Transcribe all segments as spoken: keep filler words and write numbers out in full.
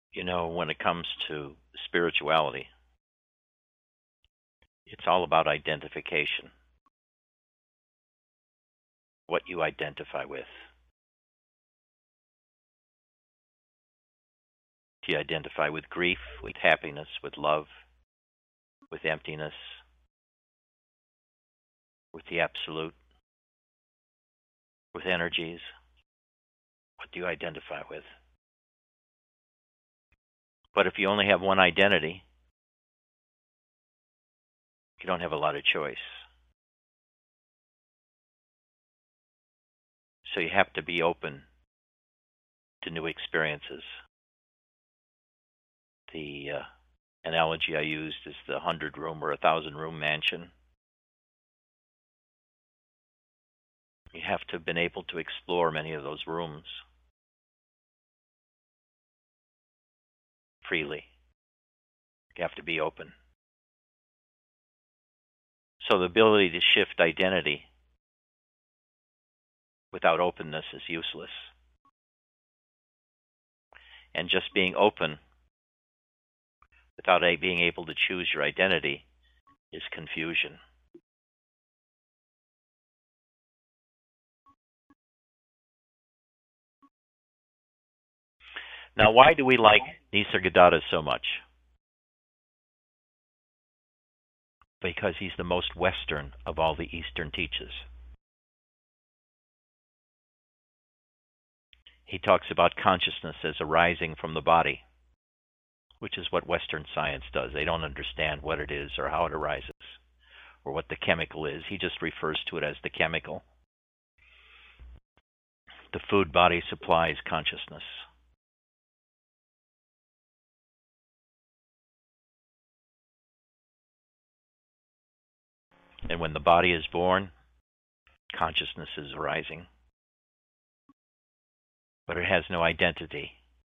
You know, when it comes to spirituality, it's all about identification, what you identify with. Do you identify with grief, with happiness, with love, with emptiness, with the absolute, with energies? What do you identify with? But if you only have one identity, you don't have a lot of choice. So you have to be open to new experiences. The uh, analogy I used is the hundred room or a thousand room mansion. You have to have been able to explore many of those rooms freely. You have to be open. So the ability to shift identity without openness is useless. And just being open without being able to choose your identity is confusion. Now, why do we like Nisargadatta so much? Because he's the most Western of all the Eastern teachers. He talks about consciousness as arising from the body, which is what Western science does. They don't understand what it is or how it arises or what the chemical is. He just refers to it as the chemical. The food body supplies consciousness. And when the body is born, consciousness is arising. But it has no identity.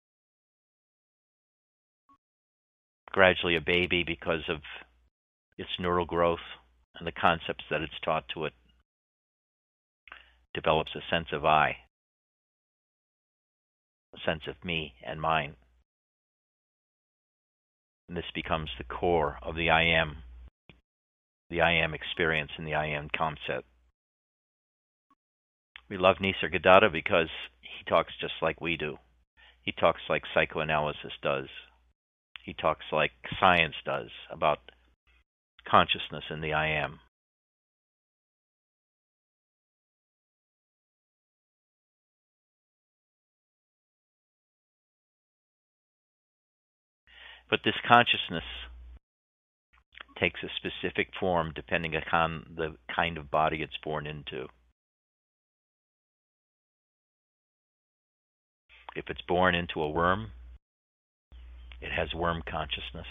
Gradually, a baby, because of its neural growth and the concepts that it's taught to it, develops a sense of I, a sense of me and mine. And this becomes the core of the I am, the I am experience and the I am concept. We love Nisargadatta because he talks just like we do. He talks like psychoanalysis does. He talks like science does about consciousness and the I am. But this consciousness takes a specific form depending upon the kind of body it's born into. If it's born into a worm, it has worm consciousness,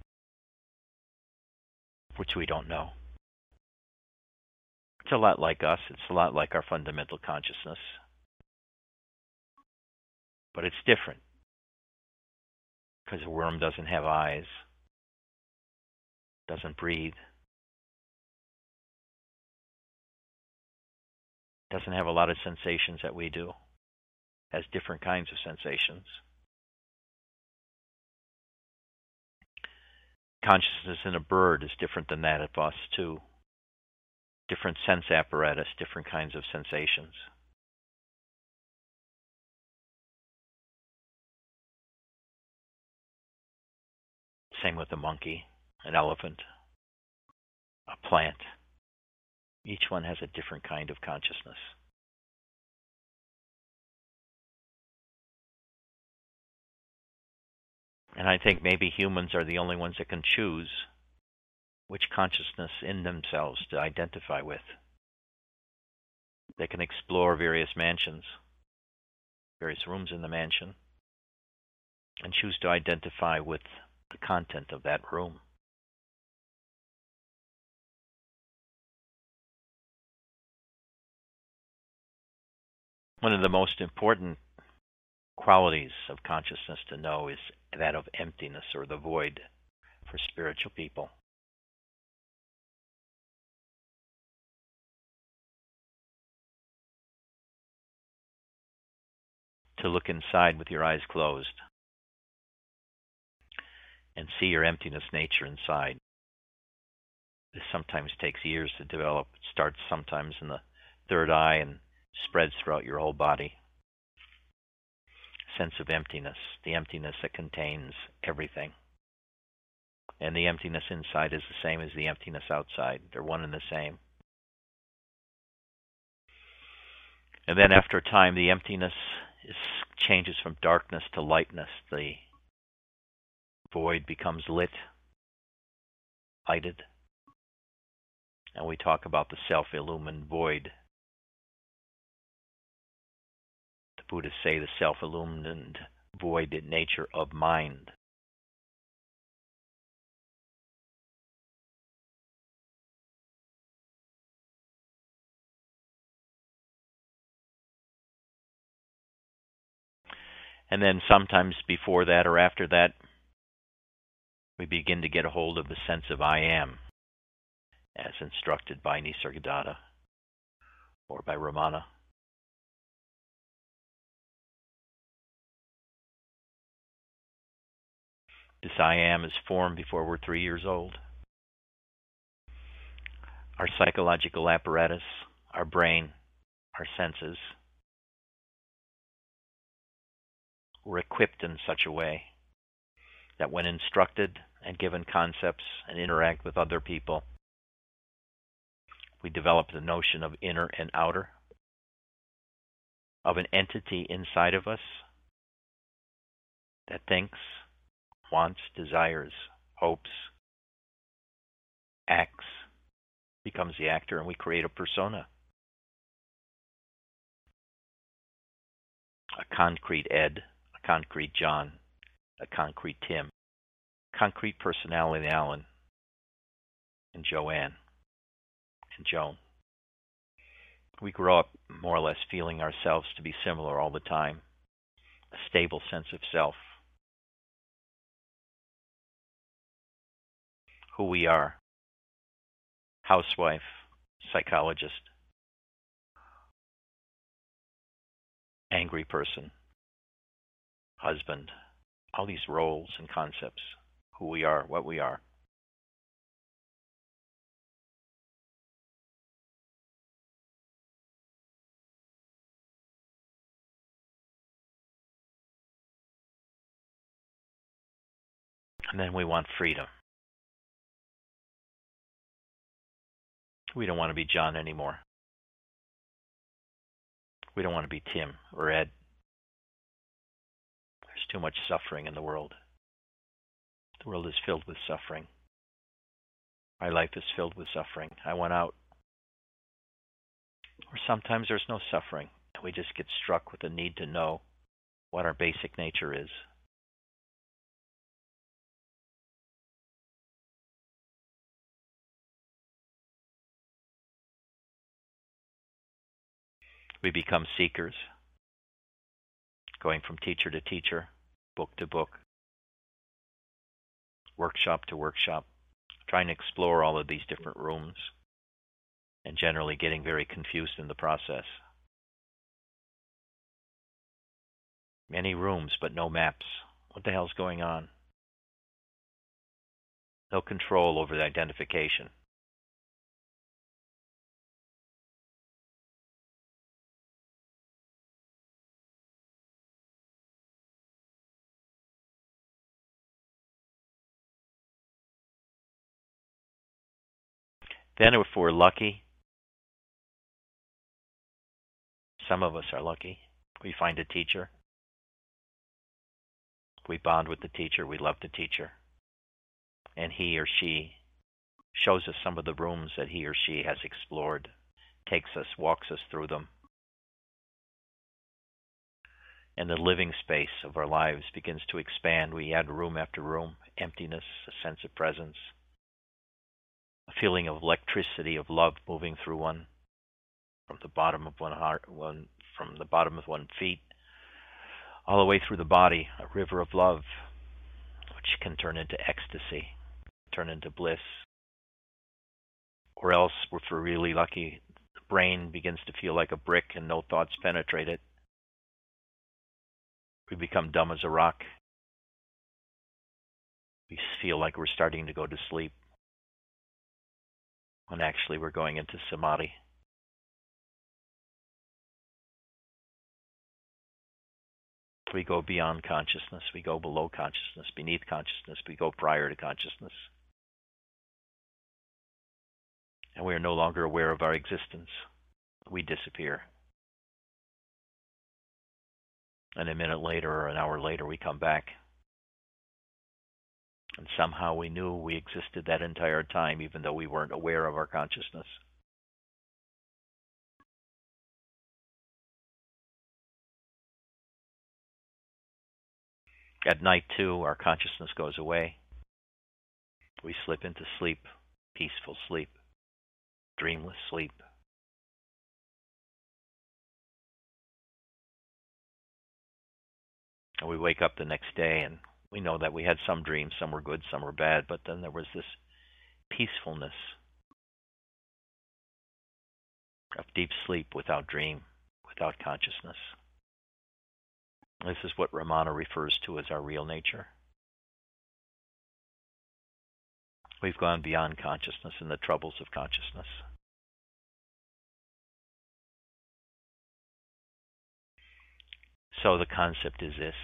which we don't know. It's a lot like us. It's a lot like our fundamental consciousness. But it's different because a worm doesn't have eyes, doesn't breathe, doesn't have a lot of sensations that we do, has different kinds of sensations. Consciousness in a bird is different than that of us, too. Different sense apparatus, different kinds of sensations. Same with a monkey, an elephant, a plant. Each one has a different kind of consciousness. And I think maybe humans are the only ones that can choose which consciousness in themselves to identify with. They can explore various mansions, various rooms in the mansion, and choose to identify with the content of that room. One of the most important qualities of consciousness to know is that of emptiness or the void for spiritual people. To look inside with your eyes closed and see your emptiness nature inside. This sometimes takes years to develop. It starts sometimes in the third eye and spreads throughout your whole body. Sense of emptiness, the emptiness that contains everything. And the emptiness inside is the same as the emptiness outside. They're one and the same. And then after a time, the emptiness is, changes from darkness to lightness. The void becomes lit, lighted. And we talk about the self-illumined void. The Buddhists say the self-illumined void nature of mind. And then sometimes before that or after that, we begin to get a hold of the sense of I am, as instructed by Nisargadatta or by Ramana. This I am is formed before we're three years old. Our psychological apparatus, our brain, our senses, we're equipped in such a way that when instructed and given concepts and interact with other people, we develop the notion of inner and outer, of an entity inside of us that thinks, wants, desires, hopes, acts, becomes the actor, and we create a persona. A concrete Ed, a concrete John, a concrete Tim, concrete personality Alan, and Joanne, and Joan. We grow up more or less feeling ourselves to be similar all the time, a stable sense of self, who we are, housewife, psychologist, angry person, husband, all these roles and concepts, who we are, what we are. And then we want freedom. We don't want to be John anymore. We don't want to be Tim or Ed. There's too much suffering in the world. The world is filled with suffering. My life is filled with suffering. I want out. Or sometimes there's no suffering, and we just get struck with the need to know what our basic nature is. We become seekers, going from teacher to teacher, book to book, workshop to workshop, trying to explore all of these different rooms, and generally getting very confused in the process. Many rooms, but no maps. What the hell's going on? No control over the identification. Then if we're lucky, some of us are lucky, we find a teacher. We bond with the teacher, we love the teacher. And he or she shows us some of the rooms that he or she has explored, takes us, walks us through them. And the living space of our lives begins to expand. We add room after room, emptiness, a sense of presence, a feeling of electricity, of love moving through one, from the bottom of one heart, one from the bottom of one feet, all the way through the body, a river of love, which can turn into ecstasy, turn into bliss. Or else, if we're really lucky, the brain begins to feel like a brick and no thoughts penetrate it. We become dumb as a rock. We feel like we're starting to go to sleep when actually we're going into samadhi. We go beyond consciousness. We go below consciousness, beneath consciousness. We go prior to consciousness. And we are no longer aware of our existence. We disappear. And a minute later or an hour later, we come back. And somehow we knew we existed that entire time, even though we weren't aware of our consciousness. At night, too, our consciousness goes away. We slip into sleep, peaceful sleep, dreamless sleep. And we wake up the next day and we know that we had some dreams, some were good, some were bad, but then there was this peacefulness of deep sleep without dream, without consciousness. This is what Ramana refers to as our real nature. We've gone beyond consciousness and the troubles of consciousness. So the concept is this.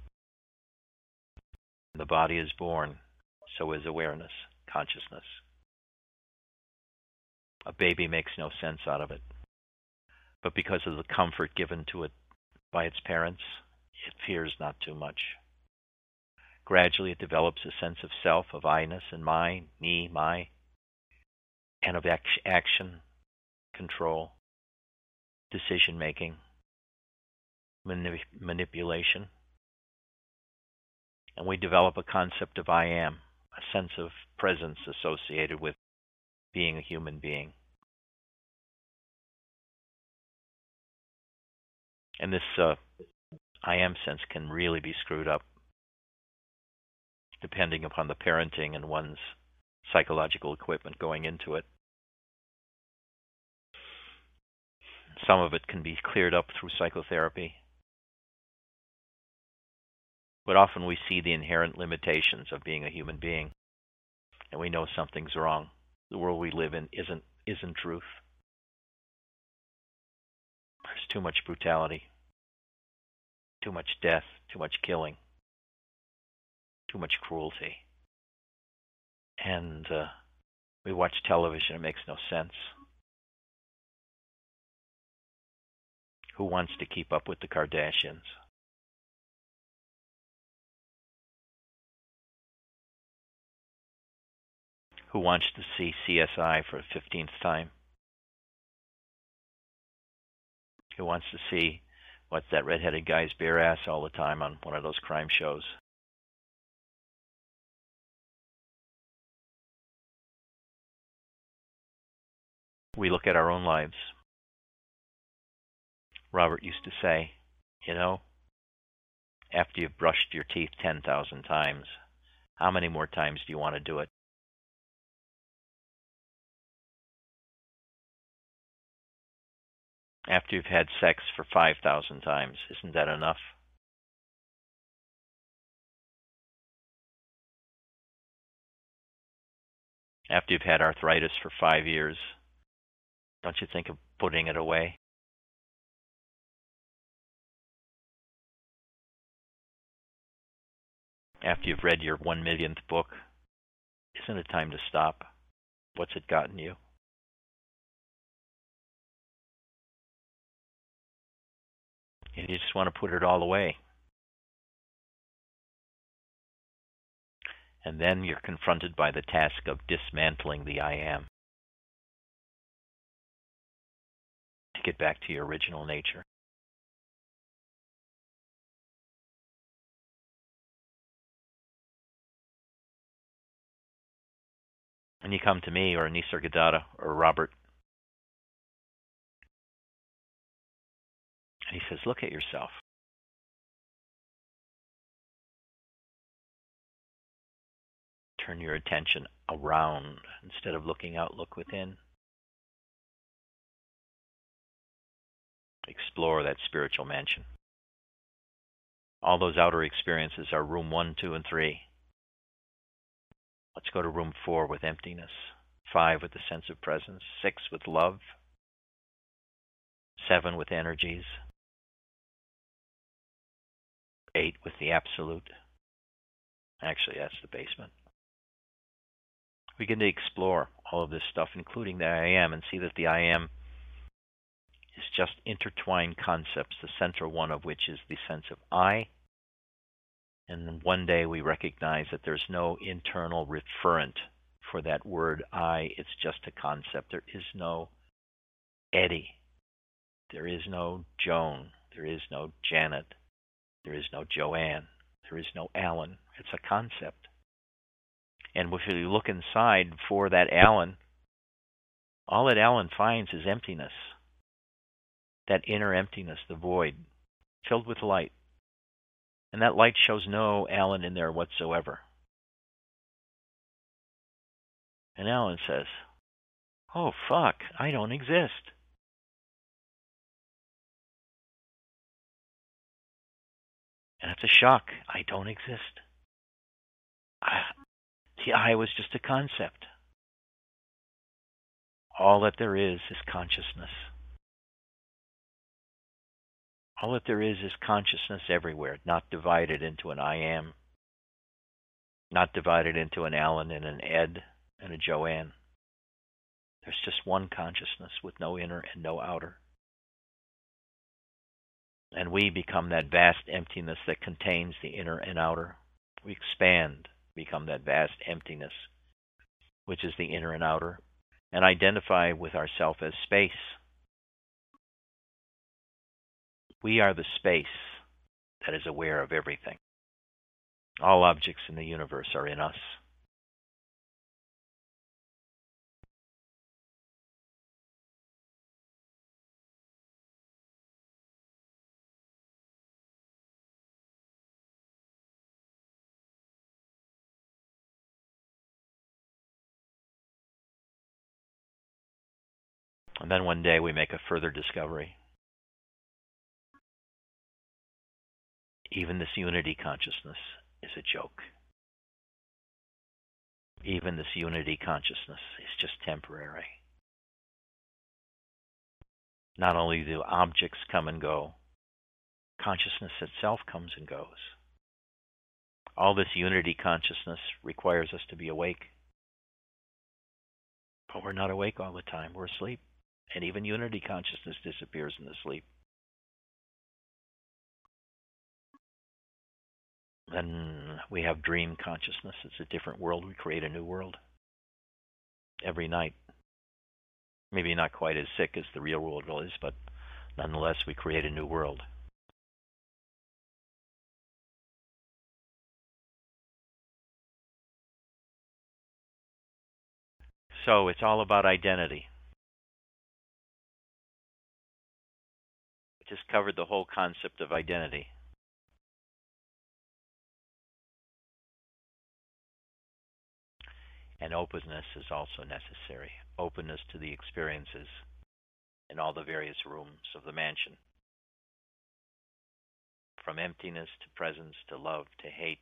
The body is born, so is awareness, consciousness. A baby makes no sense out of it. But because of the comfort given to it by its parents, it fears not too much. Gradually it develops a sense of self, of I-ness and my, me, my, and of action, control, decision-making, manip- manipulation. And we develop a concept of I am, a sense of presence associated with being a human being. And this uh, I am sense can really be screwed up depending upon the parenting and one's psychological equipment going into it. Some of it can be cleared up through psychotherapy. But often we see the inherent limitations of being a human being, and we know something's wrong. The world we live in isn't isn't truth. There's too much brutality, too much death, too much killing, too much cruelty. And uh, we watch television, it makes no sense. Who wants to keep up with the Kardashians? Who wants to see C S I for the fifteenth time? Who wants to see what's that redheaded guy's bare ass all the time on one of those crime shows? We look at our own lives. Robert used to say, you know, after you've brushed your teeth ten thousand times, how many more times do you want to do it? After you've had sex for five thousand times, isn't that enough? After you've had arthritis for five years, don't you think of putting it away? After you've read your one millionth book, isn't it time to stop? What's it gotten you? And you just want to put it all away. And then you're confronted by the task of dismantling the I am to get back to your original nature. And you come to me or Nisargadatta or Robert, and he says, look at yourself. Turn your attention around. Instead of looking out, look within. Explore that spiritual mansion. All those outer experiences are room one, two, and three. Let's go to room four with emptiness. Five with the sense of presence. Six with love. Seven with energies. Eight with the absolute. Actually, that's the basement. We begin to explore all of this stuff, including the I am, and see that the I am is just intertwined concepts, the central one of which is the sense of I. And then one day we recognize that there's no internal referent for that word I. It's just a concept. There is no Eddie. There is no Joan. There is no Janet. There is no Joanne. There is no Alan. It's a concept. And if you look inside for that Alan, all that Alan finds is emptiness. That inner emptiness, the void, filled with light. And that light shows no Alan in there whatsoever. And Alan says, oh, fuck, I don't exist. And it's a shock. I don't exist. I, the I was just a concept. All that there is is consciousness. All that there is is consciousness everywhere, not divided into an I am, not divided into an Alan and an Ed and a Joanne. There's just one consciousness with no inner and no outer. And we become that vast emptiness that contains the inner and outer. We expand, become that vast emptiness, which is the inner and outer, and identify with ourself as space. We are the space that is aware of everything. All objects in the universe are in us. And then one day we make a further discovery. Even this unity consciousness is a joke. Even this unity consciousness is just temporary. Not only do objects come and go, consciousness itself comes and goes. All this unity consciousness requires us to be awake. But we're not awake all the time. We're asleep. And even unity consciousness disappears in the sleep. Then we have dream consciousness. It's a different world. We create a new world every night. Maybe not quite as sick as the real world is, but nonetheless, we create a new world. So it's all about identity. We just covered the whole concept of identity. And openness is also necessary. Openness to the experiences in all the various rooms of the mansion. From emptiness to presence to love to hate.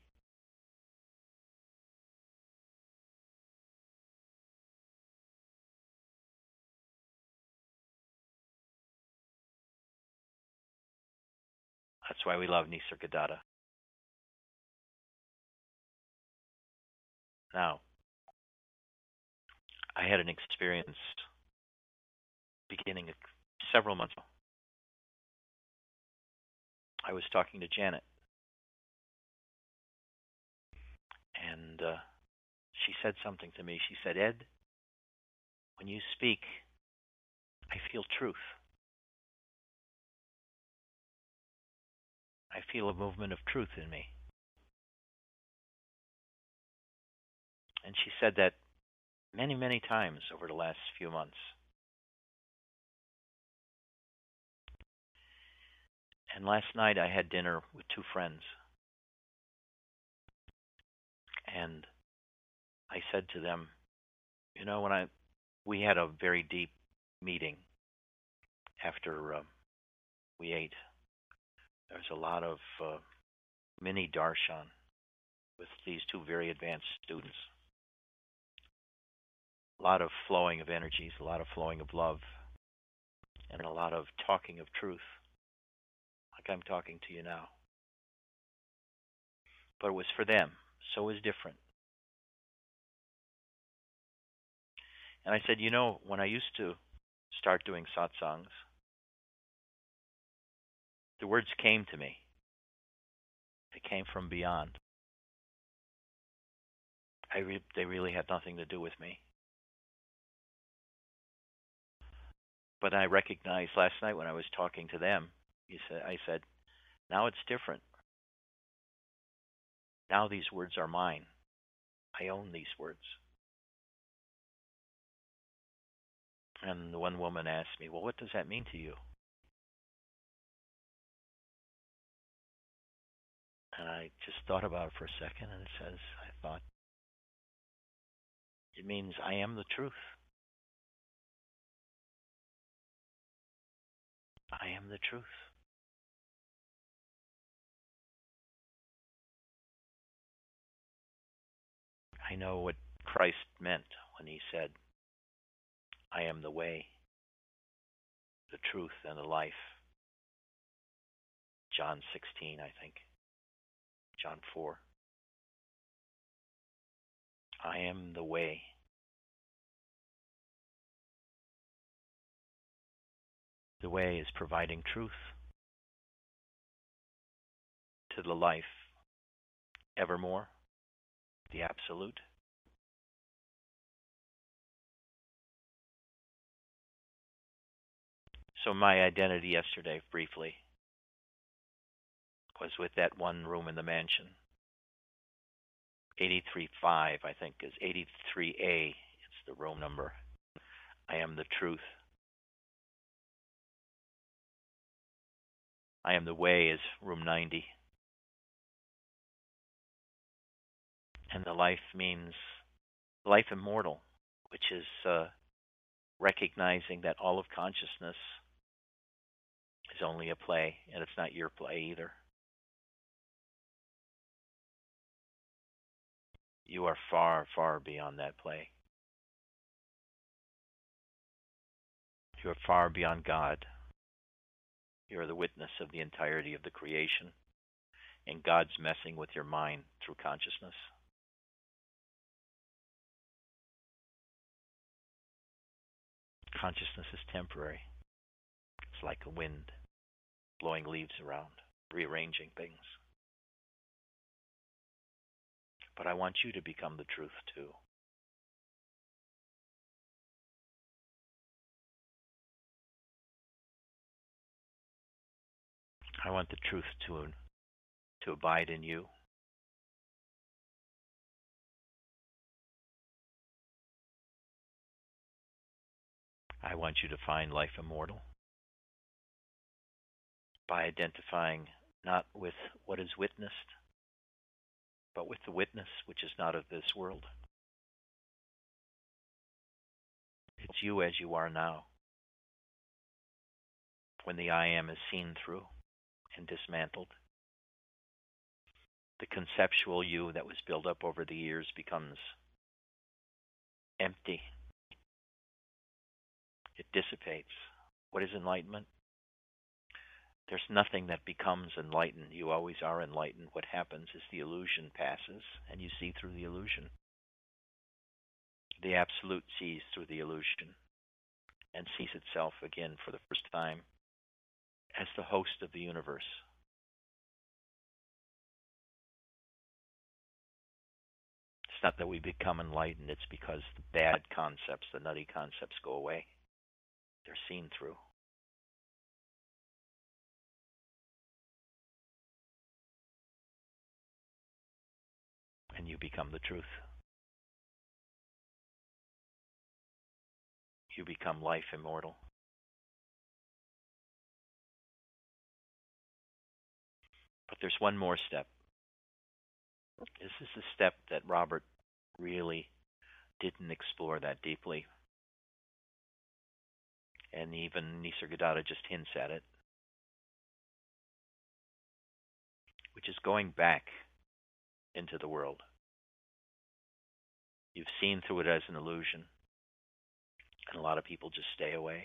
That's why we love Nisargadatta. Now, I had an experience beginning several months ago. I was talking to Janet, and uh, she said something to me. She said, Ed, when you speak, I feel truth. I feel a movement of truth in me. And she said that many, many times over the last few months. And last night I had dinner with two friends. And I said to them, you know, when I we had a very deep meeting after uh, we ate. There's a lot of uh, mini darshan with these two very advanced students. a lot of flowing of energies, a lot of flowing of love, and a lot of talking of truth, like I'm talking to you now. But it was for them, so it was different. And I said, you know, when I used to start doing satsangs, the words came to me. They came from beyond. I re- they really had nothing to do with me. But I recognized last night when I was talking to them, you said, I said, now it's different. Now these words are mine. I own these words. And the one woman asked me, well, what does that mean to you? And I just thought about it for a second, and it says, I thought, it means I am the truth. I am the truth. I know what Christ meant when he said, I am the way, the truth, and the life. John sixteen, I think. John four. I am the way. The way is providing truth to the life evermore, the absolute. So my identity yesterday, briefly, was with that one room in the mansion. eighty-three five, I think, is eighty-three A. It's the room number. I am the truth. I am the way is room ninety. And the life means life immortal, which is uh, recognizing that all of consciousness is only a play, and it's not your play either. You are far, far beyond that play. You are far beyond God. You are the witness of the entirety of the creation, and God's messing with your mind through consciousness. Consciousness is temporary. It's like a wind blowing leaves around, rearranging things. But I want you to become the truth too. I want the truth to, to abide in you. I want you to find life immortal by identifying not with what is witnessed, but with the witness which is not of this world. It's you as you are now. When the I am is seen through and dismantled, the conceptual you that was built up over the years becomes empty. It dissipates. What is enlightenment? There's nothing that becomes enlightened. You always are enlightened. What happens is the illusion passes, and you see through the illusion. The Absolute sees through the illusion and sees itself again for the first time as the host of the universe. It's not that we become enlightened. It's because the bad concepts, the nutty concepts, go away. They're seen through. And you become the truth. You become life immortal. But there's one more step. This is a step that Robert really didn't explore that deeply. And even Nisargadatta just hints at it, which is going back into the world. You've seen through it as an illusion. and a lot of people just stay away.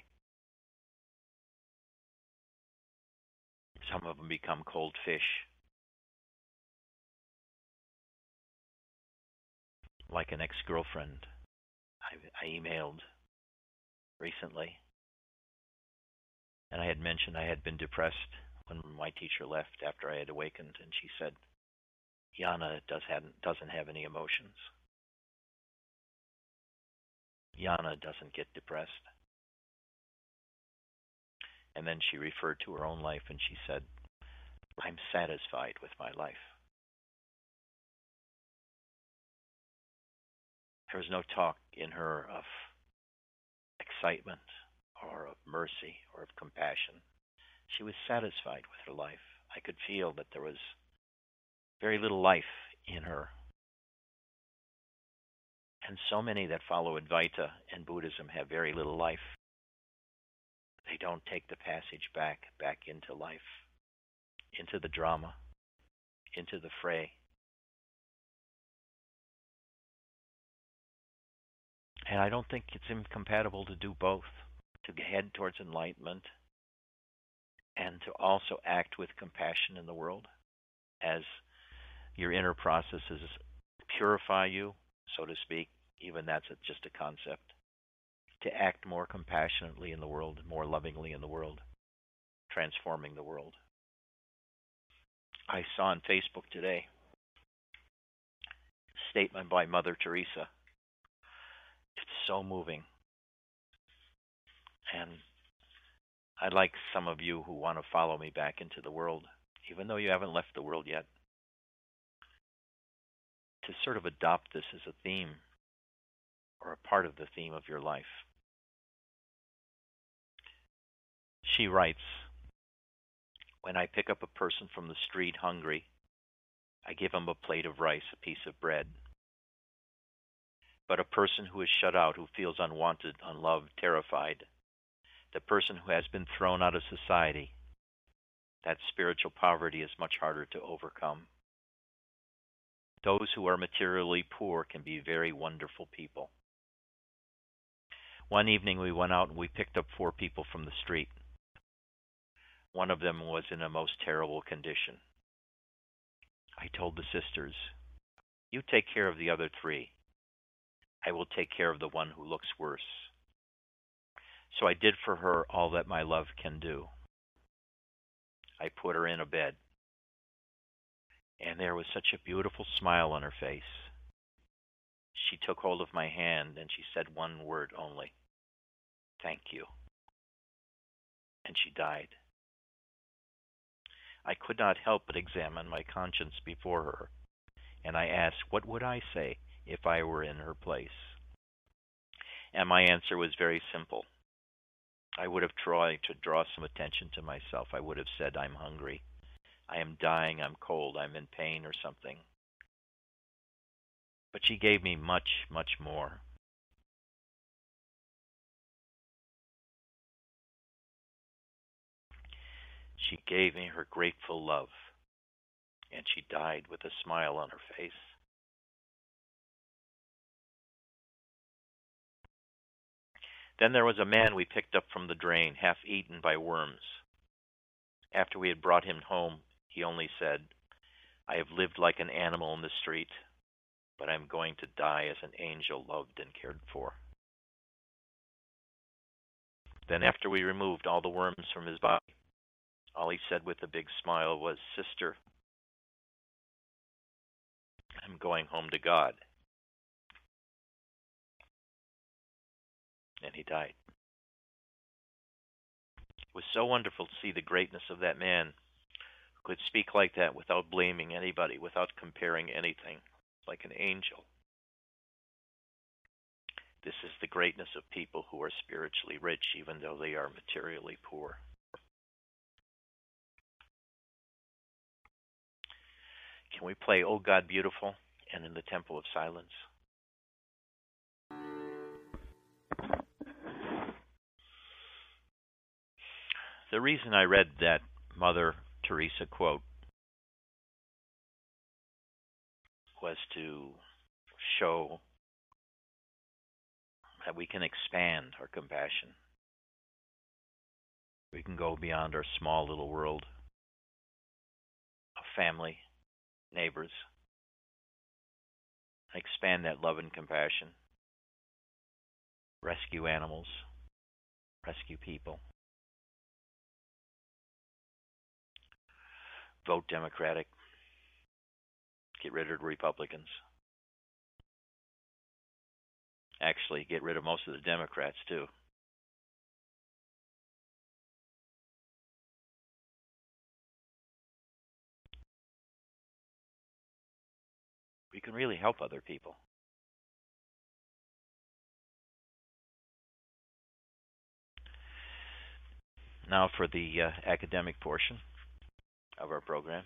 Some of them become cold fish, like an ex-girlfriend I, I emailed recently, and I had mentioned I had been depressed when my teacher left after I had awakened, and she said, Yana does hadn't, doesn't have any emotions. Yana doesn't get depressed. And then she referred to her own life and she said, I'm satisfied with my life. There was no talk in her of excitement or of mercy or of compassion. She was satisfied with her life. I could feel that there was very little life in her. And so many that follow Advaita and Buddhism have very little life. They don't take the passage back, back into life, into the drama, into the fray. And I don't think it's incompatible to do both, to head towards enlightenment and to also act with compassion in the world as your inner processes purify you, so to speak. Even that's just a concept. To act more compassionately in the world, more lovingly in the world, transforming the world. I saw on Facebook today a statement by Mother Teresa. It's so moving. And I'd like some of you who want to follow me back into the world, even though you haven't left the world yet, to sort of adopt this as a theme or a part of the theme of your life. She writes, when I pick up a person from the street hungry, I give him a plate of rice, a piece of bread. But a person who is shut out, who feels unwanted, unloved, terrified, the person who has been thrown out of society, that spiritual poverty is much harder to overcome. Those who are materially poor can be very wonderful people. One evening we went out and we picked up four people from the street. One of them was in a most terrible condition. I told the sisters, you take care of the other three. I will take care of the one who looks worse. So I did for her all that my love can do. I put her in a bed. And there was such a beautiful smile on her face. She took hold of my hand and she said one word only, thank you. And she died. I could not help but examine my conscience before her, and I asked, what would I say if I were in her place? And my answer was very simple. I would have tried to draw some attention to myself. I would have said, I'm hungry. I am dying. I'm cold. I'm in pain or something. But she gave me much, much more. She gave me her grateful love, and she died with a smile on her face. Then there was a man we picked up from the drain, half eaten by worms. After we had brought him home, he only said, I have lived like an animal in the street, but I'm going to die as an angel loved and cared for. Then after we removed all the worms from his body, all he said with a big smile was, Sister, I'm going home to God. And he died. It was so wonderful to see the greatness of that man who could speak like that without blaming anybody, without comparing anything, like an angel. This is the greatness of people who are spiritually rich, even though they are materially poor. Can we play Oh God Beautiful and In the Temple of Silence? The reason I read that Mother Teresa quote was to show that we can expand our compassion. We can go beyond our small little world of family, neighbors, and expand that love and compassion. Rescue animals, rescue people. Vote Democratic. Get rid of the Republicans. Actually, get rid of most of the Democrats, too. We can really help other people. Now for the uh, academic portion of our program.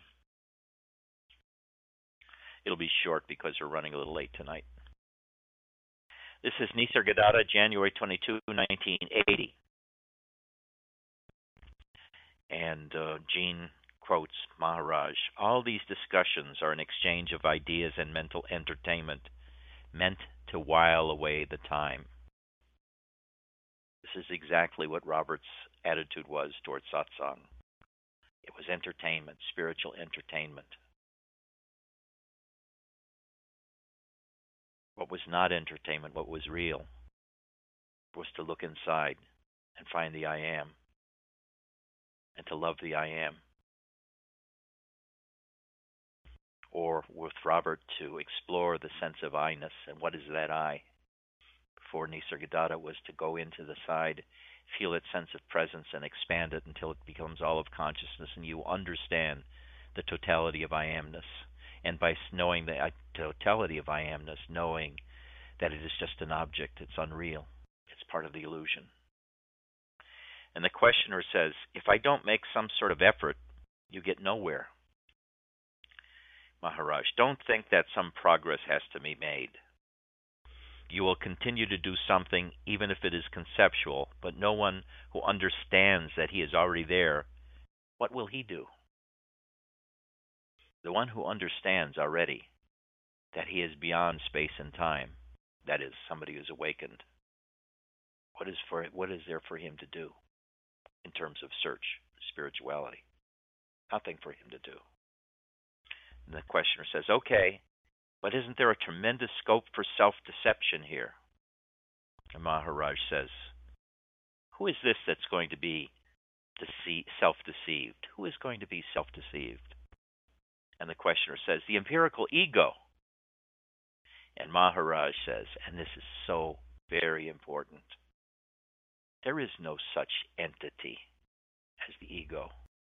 It'll be short because we're running a little late tonight. This is Nisargadatta, January twenty-second, nineteen eighty. And uh, Gene quotes Maharaj, all these discussions are an exchange of ideas and mental entertainment meant to while away the time. This is exactly what Robert's attitude was towards satsang. It was entertainment, spiritual entertainment. What was not entertainment, what was real, was to look inside and find the I am, and to love the I am. Or with Robert, to explore the sense of I-ness, and what is that I? For Nisargadatta was to go into the side, feel its sense of presence, and expand it until it becomes all of consciousness, and you understand the totality of I amness. And by knowing the totality of I amness, knowing that it is just an object, it's unreal, it's part of the illusion. And the questioner says, if I don't make some sort of effort, you get nowhere. Maharaj, don't think that some progress has to be made. You will continue to do something even if it is conceptual, but no one who understands that he is already there, what will he do? The one who understands already that he is beyond space and time, that is, somebody who's awakened, what is for what is there for him to do in terms of search, spirituality? Nothing for him to do. And the questioner says, okay, but isn't there a tremendous scope for self-deception here? And Maharaj says, who is this that's going to be dece- self-deceived? Who is going to be self-deceived? And the questioner says, the empirical ego. And Maharaj says, and this is so very important, there is no such entity as the ego.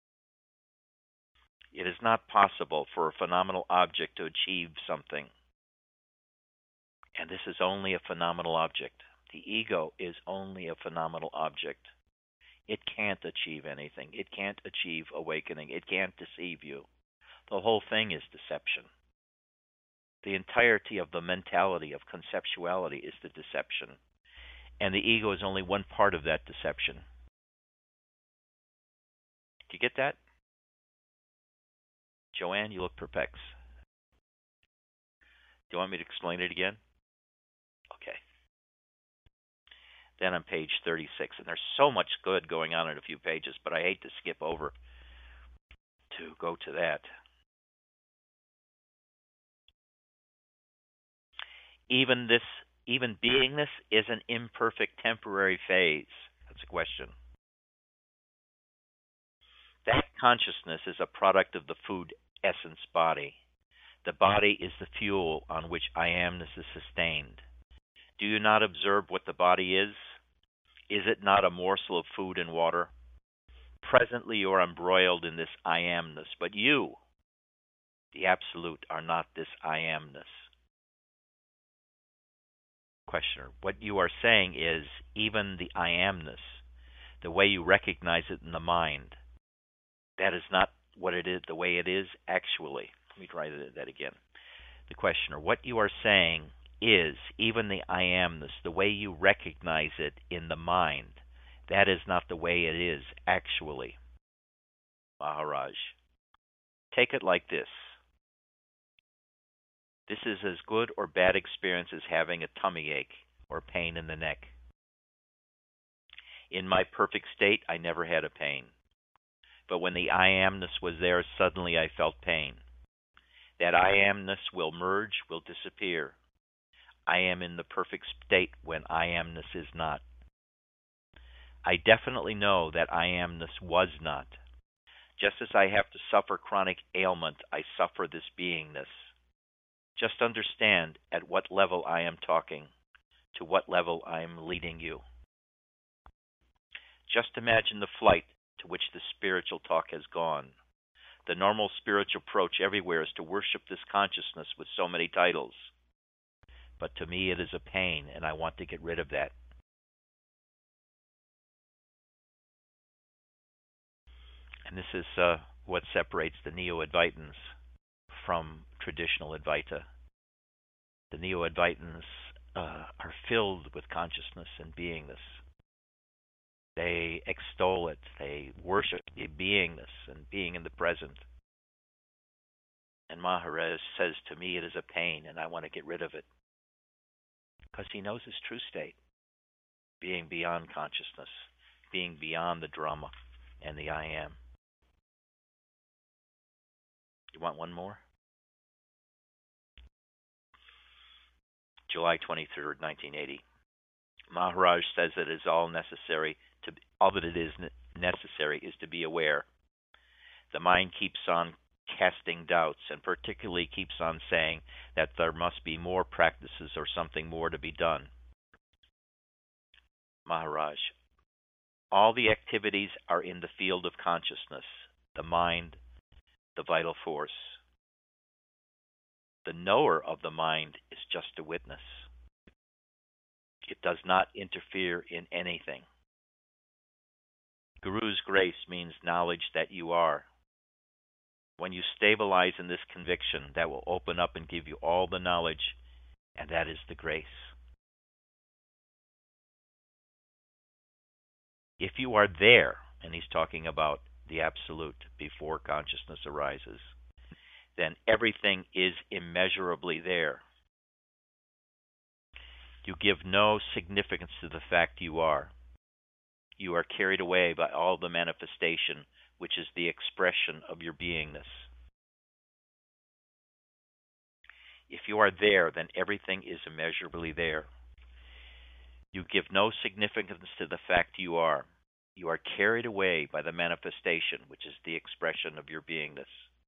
It is not possible for a phenomenal object to achieve something. And this is only a phenomenal object. The ego is only a phenomenal object. It can't achieve anything. It can't achieve awakening. It can't deceive you. The whole thing is deception. The entirety of the mentality of conceptuality is the deception. And the ego is only one part of that deception. Do you get that? Joanne, you look perplexed. Do you want me to explain it again? Okay. Then on page thirty-six, and there's so much good going on in a few pages, but I hate to skip over to go to that. Even this, even beingness is an imperfect temporary phase. That's a question. That consciousness is a product of the food essence body. The body is the fuel on which I amness is sustained. Do you not observe what the body is? Is it not a morsel of food and water? Presently you are embroiled in this I amness, but you, the Absolute, are not this I amness. Questioner, what you are saying is even the I amness, the way you recognize it in the mind, that is not what it is, the way it is actually. Let me try that again. The questioner, what you are saying is even the I amness, the way you recognize it in the mind, that is not the way it is actually. Maharaj, take it like this. This is as good or bad experience as having a tummy ache or pain in the neck. In my perfect state, I never had a pain. But when the I amness was there, suddenly I felt pain. That I amness will merge, will disappear. I am in the perfect state when I amness is not. I definitely know that I amness was not. Just as I have to suffer chronic ailment, I suffer this beingness. Just understand at what level I am talking, to what level I am leading you. Just imagine the flight to which the spiritual talk has gone. The normal spiritual approach everywhere is to worship this consciousness with so many titles. But to me it is a pain, and I want to get rid of that. And this is uh, what separates the Neo-Advaitins from traditional Advaita. The Neo-Advaitins uh, are filled with consciousness and beingness. They extol it. They worship the beingness and being in the present. And Maharaj says to me, it is a pain, and I want to get rid of it. Because he knows his true state, being beyond consciousness, being beyond the drama and the I am. You want one more? July twenty-third, nineteen eighty. Maharaj says that it is all necessary to all that it is necessary is to be aware. The mind keeps on casting doubts, and particularly keeps on saying that there must be more practices or something more to be done. Maharaj, all the activities are in the field of consciousness, the mind, the vital force. The knower of the mind is just a witness. It does not interfere in anything. Guru's grace means knowledge that you are. When you stabilize in this conviction, that will open up and give you all the knowledge, and that is the grace. If you are there, and he's talking about the absolute before consciousness arises, then everything is immeasurably there. You give no significance to the fact you are. You are carried away by all the manifestation, which is the expression of your beingness. If you are there, then everything is immeasurably there. You give no significance to the fact you are. You are carried away by the manifestation, which is the expression of your beingness.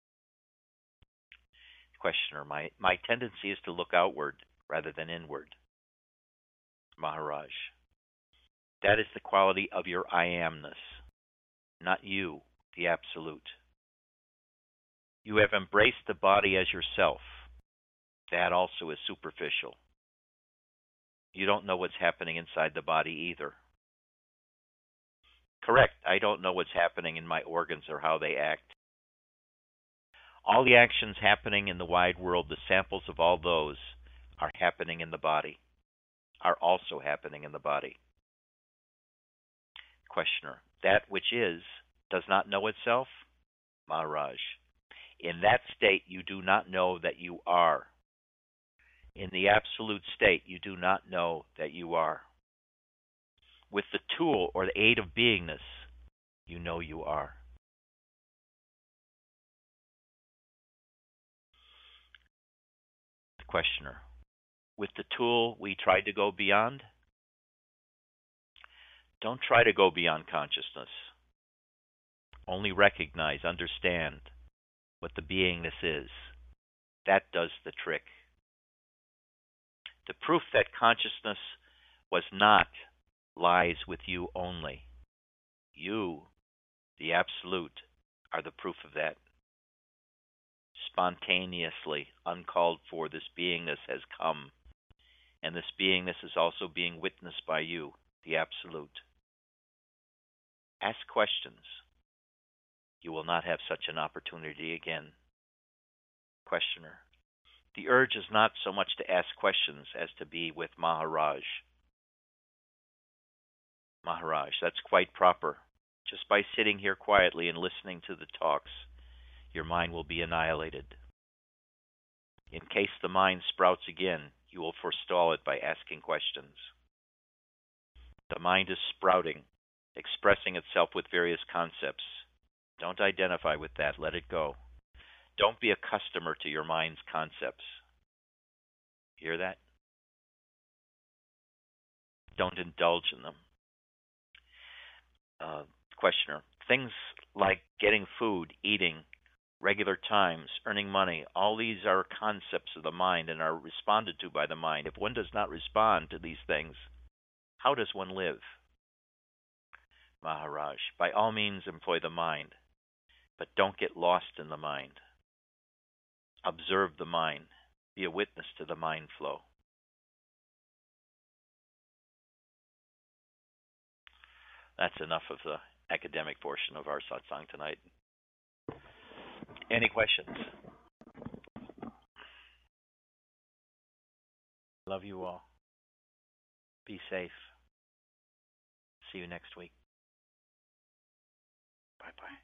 Questioner, my, my tendency is to look outward rather than inward. Maharaj, that is the quality of your I amness, not you, the absolute. You have embraced the body as yourself. That also is superficial. You don't know what's happening inside the body either. Correct, I don't know what's happening in my organs or how they act. All the actions happening in the wide world, the samples of all those are happening in the body, are also happening in the body. Questioner, that which is does not know itself? Maharaj, in that state you do not know that you are. In the absolute state you do not know that you are. With the tool or the aid of beingness, you know you are. The questioner, with the tool we tried to go beyond? Don't try to go beyond consciousness. Only recognize, understand what the beingness is. That does the trick. The proof that consciousness was not lies with you only. You, the Absolute, are the proof of that. Spontaneously, uncalled for, this beingness has come, and this beingness is also being witnessed by you, the Absolute. Ask questions. You will not have such an opportunity again. Questioner, the urge is not so much to ask questions as to be with Maharaj. Maharaj, that's quite proper. Just by sitting here quietly and listening to the talks, your mind will be annihilated. In case the mind sprouts again, you will forestall it by asking questions. The mind is sprouting. expressing itself with various concepts. Don't identify with that. Let it go. Don't be a customer to your mind's concepts. Hear that? Don't indulge in them. Uh, questioner. Things like getting food, eating, regular times, earning money, all these are concepts of the mind and are responded to by the mind. If one does not respond to these things, how does one live? Maharaj, by all means employ the mind, but don't get lost in the mind. Observe the mind. Be a witness to the mind flow. That's enough of the academic portion of our satsang tonight. Any questions? Love you all. Be safe. See you next week. Bye bye.